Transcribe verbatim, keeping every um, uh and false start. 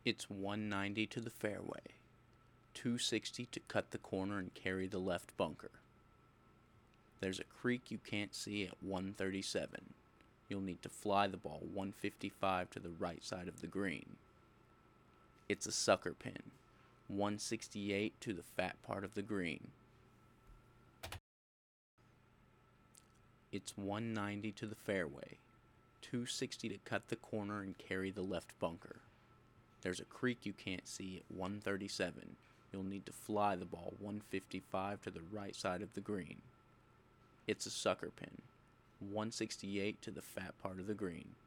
It's one ninety to the fairway, two sixty to cut the corner and carry the left bunker. There's a creek you can't see at one thirty-seven. You'll need to fly the ball one fifty-five to the right side of the green. It's a sucker pin, one sixty-eight to the fat part of the green. It's one ninety to the fairway, two sixty to cut the corner and carry the left bunker. There's a creek you can't see at one thirty-seven. You'll need to fly the ball one fifty-five to the right side of the green. It's a sucker pin, one sixty-eight to the fat part of the green.